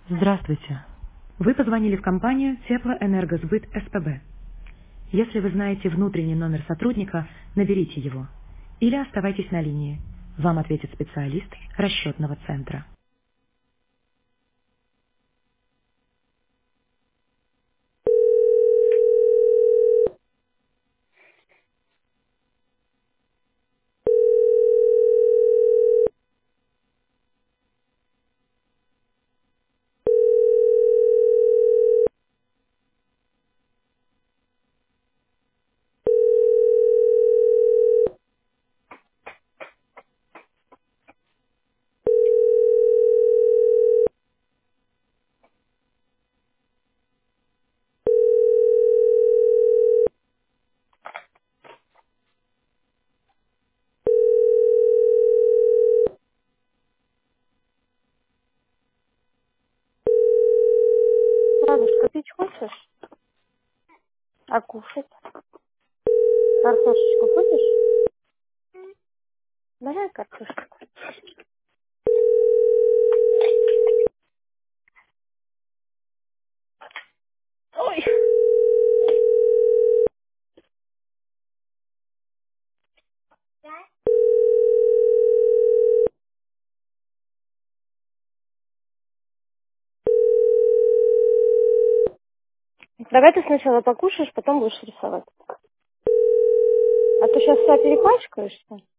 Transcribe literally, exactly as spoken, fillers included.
Здравствуйте. Вы позвонили в компанию Теплоэнергосбыт СПБ. Если вы знаете внутренний номер сотрудника, наберите его. Или оставайтесь на линии. Вам ответит специалист расчетного центра. Радушка, пить хочешь? А кушать? Картошечку будешь? Давай картошечку. Ой. Давай ты сначала покушаешь, потом будешь рисовать. А ты сейчас себя перепачкаешься?